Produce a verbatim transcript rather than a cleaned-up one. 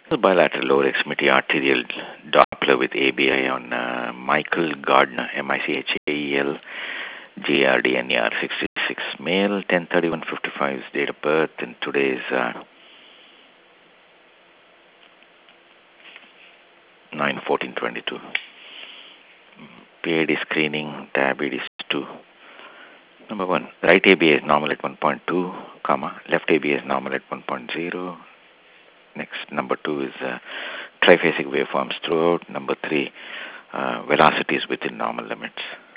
Bilateral lower extremity arterial Doppler with A B I on uh, Michael Gardner, M I C H A E L G R D N E R, sixty-six, male, ten thirty-one fifty-five is date of birth, and today's uh, nine fourteen twenty-two. P I D screening, diabetes two. Number one, right A B A is normal at one point two, comma, left A B A is normal at one point zero. Next, number two is uh, triphasic waveforms throughout. Number three, uh, velocity is within normal limits.